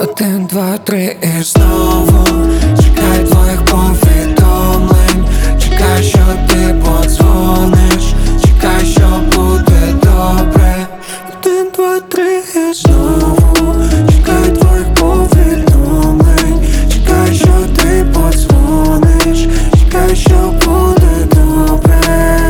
1, 2, 3 і знову чекай твоїх повідомлень. Чекай, що ти подзвониш. Чекай, що буде добре. 1, 2, 3 і знову чекай твоїх повідомлень. Чекай, що ти подзвониш. Чекай, що буде добре.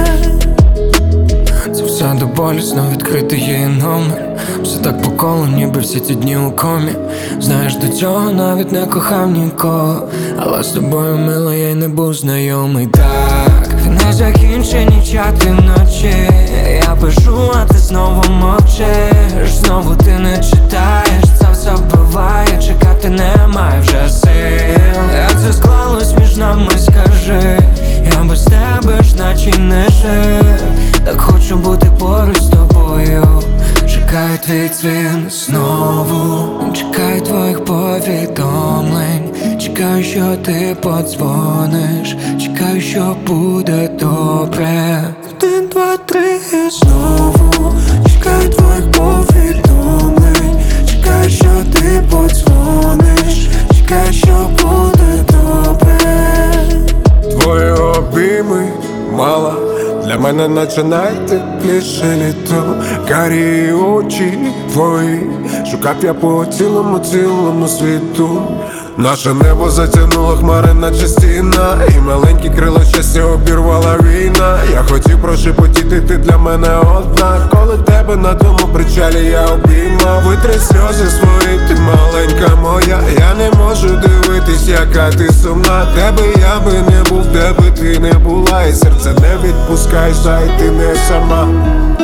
Це все до болісно, відкритий її номер. Все так по колу, ніби всі ці дні у комі. Знаєш, до цього навіть не кохав нікого, але з тобою, мило, я й не був знайомий. Так, не закінчені чати вночі. Я пишу, а ти знову мовчиш. Знову ти не читаєш, це все вбиває. Чекати немає вже сил. Як це склалось між нами, скажи. Я без тебе ж наче не жив. Так хочу бути поруч з тобою. Чекай твій дзвін знову. Чекай твоїх повідомлень. Чекай, що ти подзвониш. Чекай, що буде добре. 1, 2, 3 і знову чекай твоїх повідомлень. Чекай, що ти подзвониш. Чекай, що буде добре. Твої обійми мала для мене наче найтепліше літо. Карі очі твої шукав я по цілому світу. Наше небо затягнуло хмари, наче стіна, і маленькі крила щастя обірвала війна. Я хотів прошепотіти, ти для мене одна. Коли тебе на тому причалі я обіймав. Витри сльози свої, ти маленька моя. Я не можу дивитись, яка ти сумна. Тебе я би не був, де би ти не була. І серце не відпускай, зай ти не сама.